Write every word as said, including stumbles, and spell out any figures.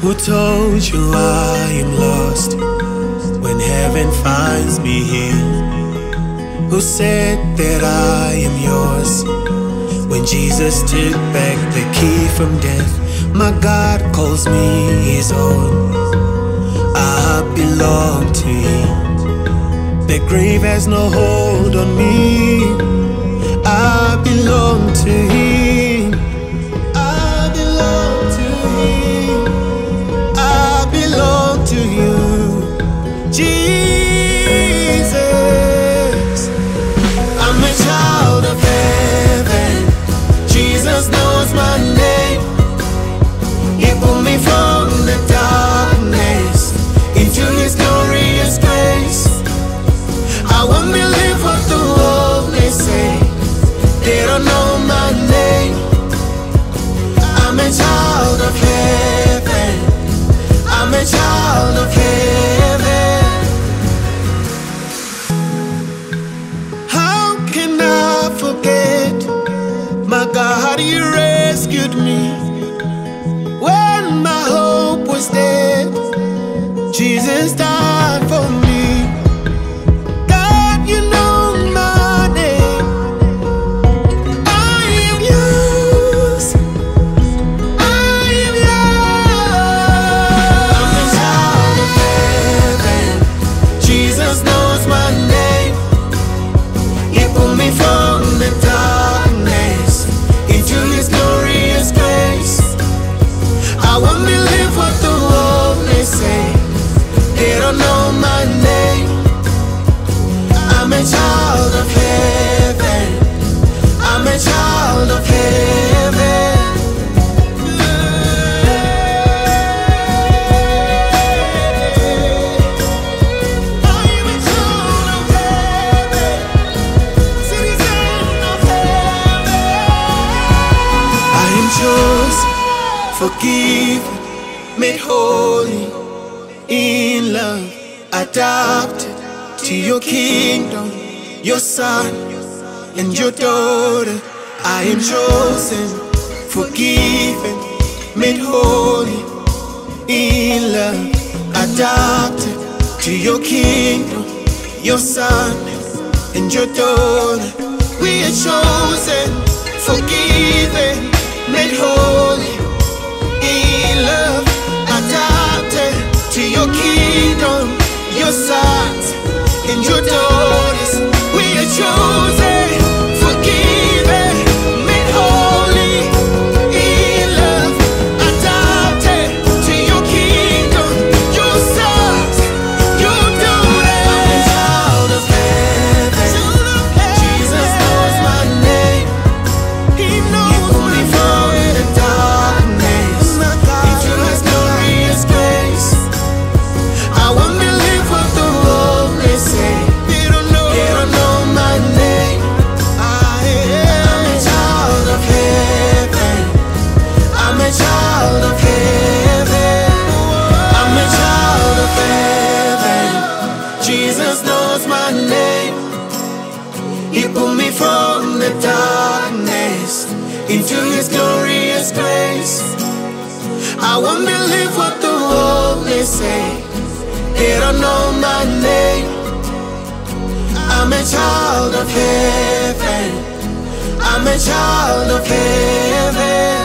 Who told you I am lost when heaven finds me here? Who said that I am yours when Jesus took back the key from death? My God calls me his own. I belong to him. The grave has no hold on me. I belong to him. I belong to him. I belong to you, Jesus. I'm a child of heaven. Jesus knows my name. He pulled me from the darkness into his glorious grace. I won't believe what the world may say. They don't know my name. I'm a child of heaven. I'm a child of heaven. How can I forget, my God, you rescued me when my hope was dead. Jesus died for me. God, you know my name. I am yours. I am yours. I'm a child of heaven. Jesus knows my name. He pulled me from the darkness into his glorious grace. I won't believe what the world may say. They don't know my name. I'm a child of heaven. I'm a child of heaven. I am a child of heaven. Citizen of heaven. I am chosen, forgiven, made holy, in love, adopted to your kingdom, your son and your daughter. I am chosen, forgiven, made holy, in love, adopted to your kingdom, your son and your daughter. We are chosen, forgiven, made holy, in love, adopted to your kingdom, your sons and your daughters. We are chosen, forgiven, made holy, in love, adopted to your kingdom, your sons, your daughters. I'm a child of heaven. Jesus knows my name. He knows me from the darkness into his glorious grace. I won't believe what the world may say. They don't know, they don't know my name. I am a child of heaven. I'm a child of heaven. I'm a child of heaven. Jesus knows my name. He pulled me from the darkness into his glorious grace. I won't believe what the world may say. They don't know my name. I'm a child of heaven. I'm a child of heaven.